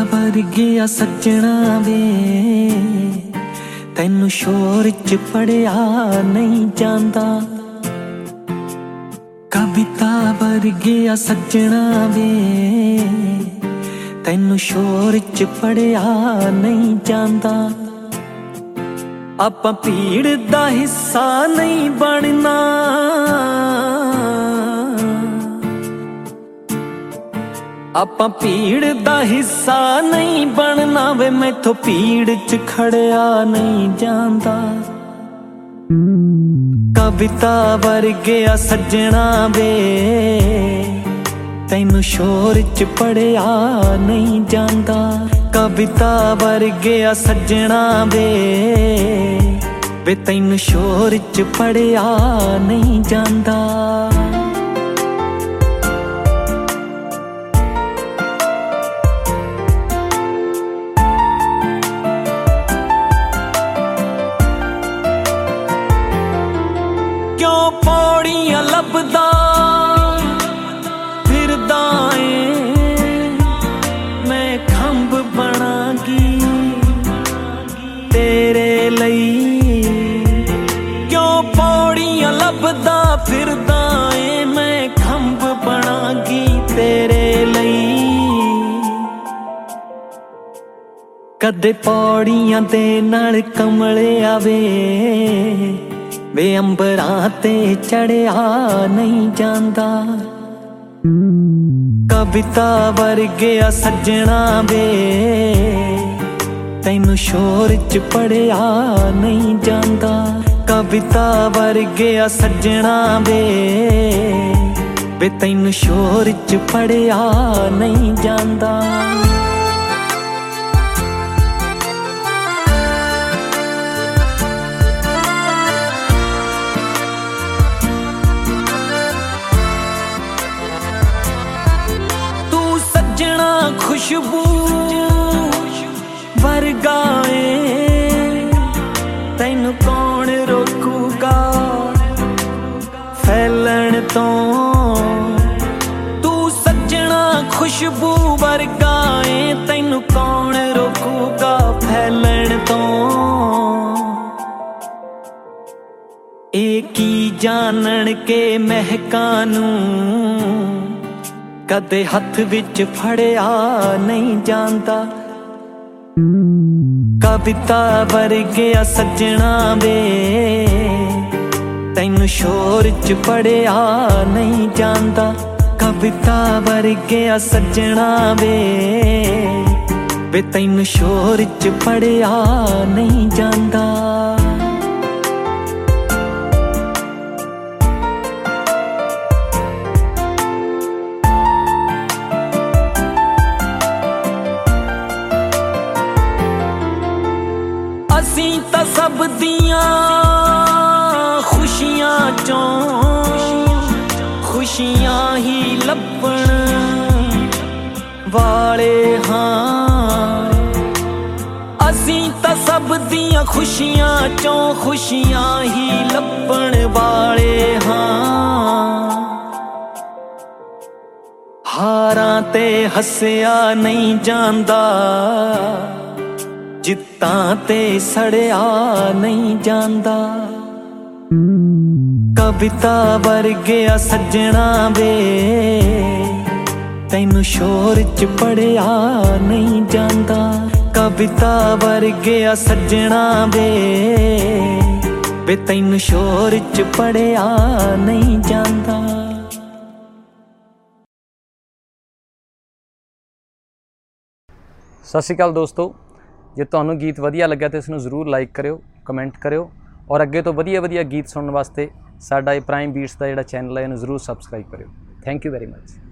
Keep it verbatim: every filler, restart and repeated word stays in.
ਵਰਗਿਆ ਸੱਜਣਾ ਵੇ ਤੈਨੂੰ ਸ਼ੋਰ ਚ ਪੜਿਆ ਨਹੀਂ ਜਾਂਦਾ। ਕਵਿਤਾ ਵਰਗਿਆ ਸੱਜਣਾ ਵੇ ਤੈਨੂੰ ਸ਼ੋਰ ਚ ਪੜਿਆ ਨਹੀਂ ਜਾਂਦਾ। ਆਪਾਂ ਭੀੜ ਦਾ ਹਿੱਸਾ ਨਹੀਂ ਬਣਨਾ, ਆਪਾਂ ਭੀੜ ਦਾ ਹਿੱਸਾ ਨਹੀਂ ਬਣਨਾ ਵੇ ਮੈਥੋਂ ਭੀੜ ਚ ਖੜਿਆ ਨਹੀਂ ਜਾਂਦਾ। ਕਵਿਤਾ ਵਰਗਿਆ ਸੱਜਣਾ ਵੇ ਤੈਨੂੰ ਸ਼ੋਰ ਚ ਪੜਿਆ ਨਹੀਂ ਜਾਂਦਾ। ਕਵਿਤਾ ਵਰਗਿਆ ਸੱਜਣਾ ਵੇ ਵੇ ਤੈਨੂੰ ਸ਼ੋਰ ਚ ਪੜਿਆ ਨਹੀਂ ਜਾਂਦਾ। ਕਿਉਂ ਪੌੜੀਆਂ ਲੱਭਦਾ ਫਿਰਦਾ ਏ ਮੈਂ ਖੰਭ ਬਣਾਂਗੀ ਤੇਰੇ ਲਈ। ਕਿਉਂ ਪੌੜੀਆਂ ਲੱਭਦਾ ਫਿਰਦਾ ਏ ਮੈਂ ਖੰਭ ਬਣਾਂਗੀ ਤੇਰੇ ਲਈ। ਕਦੇ ਪੌੜੀਆਂ ਦੇ ਨਾਲ ਕਮਲਿਆ ਵੇ ਵੇ ਅੰਬਰਾਂ ਤੇ ਚੜਿਆ ਨਹੀਂ ਜਾਂਦਾ। ਕਵਿਤਾ ਵਰਗਿਆ ਸੱਜਣਾ ਵੇ ਤੈਨੂੰ ਸ਼ੋਰ ਚ ਪੜਿਆ ਨਹੀਂ ਜਾਂਦਾ। ਕਵਿਤਾ ਵਰਗਿਆ ਸੱਜਣਾ ਵੇ ਵੇ ਤੈਨੂੰ ਸ਼ੋਰ ਚ ਪੜਿਆ ਨਹੀਂ ਜਾਂਦਾ। ਖੁਸ਼ਬੂ ਵਰਗਾ ਏ ਤੈਨੂੰ ਕੌਣ ਰੋਕੂਗਾ ਫੈਲਣ ਤੋਂ। ਤੂੰ ਸੱਜਣਾ ਖੁਸ਼ਬੂ ਵਰਗਾ ਏ ਤੈਨੂੰ ਕੌਣ ਰੋਕੂਗਾ ਫੈਲਣ ਤੋਂ। ਇਹ ਕੀ ਜਾਣਨ ਕੇ ਮਹਿਕਾਂ ਨੂੰ ਕਦੇ ਹੱਥ ਵਿੱਚ ਫੜਿਆ ਨਹੀਂ ਜਾਂਦਾ। ਕਵਿਤਾ ਵਰਗਿਆ ਸੱਜਣਾ ਵੇ ਤੈਨੂੰ ਸ਼ੋਰ ਚ ਪੜਿਆ ਨਹੀਂ ਜਾਂਦਾ। ਕਵਿਤਾ ਵਰਗਿਆ ਸੱਜਣਾ ਵੇ ਵੇ ਤੈਨੂੰ ਸ਼ੋਰ ਚ ਪੜਿਆ ਨਹੀਂ ਜਾਂਦਾ। ਅਸੀਂ ਤਾਂ ਸਭ ਦੀਆਂ ਖੁਸ਼ੀਆਂ ਚੋਂ ਖੁਸ਼ੀਆਂ ਹੀ ਲੱਭਣ ਵਾਲੇ ਹਾਂ। ਅਸੀਂ ਤਾਂ ਸਭ ਦੀਆਂ ਖੁਸ਼ੀਆਂ ਚੋਂ ਖੁਸ਼ੀਆਂ ਹੀ ਲੱਭਣ ਵਾਲੇ ਹਾਂ। ਹਾਰਾਂ ਤੇ ਹੱਸਿਆ ਨਹੀਂ ਜਾਂਦਾ, ਜਿੱਤਾਂ ਤੇ ਸੜਿਆ ਨਹੀਂ ਜਾਂਦਾ। ਕਵਿਤਾ ਵਰਗਿਆ ਸੱਜਣਾ ਵੇ ਤੈਨੂੰ ਸ਼ੋਰ ਚ ਪੜਿਆ ਨਹੀਂ ਜਾਂਦਾ। ਕਵਿਤਾ ਵਰਗਿਆ ਸੱਜਣਾ ਵੇ ਵੇ ਤੈਨੂੰ ਸ਼ੋਰ ਚ ਪੜਿਆ ਨਹੀਂ ਜਾਂਦਾ। ਸਤਿ ਸ਼੍ਰੀ ਅਕਾਲ ਦੋਸਤੋ, ਜੇ ਤੁਹਾਨੂੰ ਗੀਤ ਵਧੀਆ ਲੱਗਿਆ ਤਾਂ ਇਸ ਨੂੰ ਜ਼ਰੂਰ ਲਾਈਕ ਕਰਿਓ, ਕਮੈਂਟ ਕਰਿਓ ਔਰ ਅੱਗੇ ਤੋਂ ਵਧੀਆ ਵਧੀਆ ਗੀਤ ਸੁਣਨ ਵਾਸਤੇ ਸਾਡਾ ਇਹ ਪ੍ਰਾਈਮ ਬੀਟਸ ਦਾ ਜਿਹੜਾ ਚੈਨਲ ਹੈ ਇਹਨੂੰ ਜ਼ਰੂਰ ਸਬਸਕ੍ਰਾਈਬ ਕਰਿਓ। Thank you very much.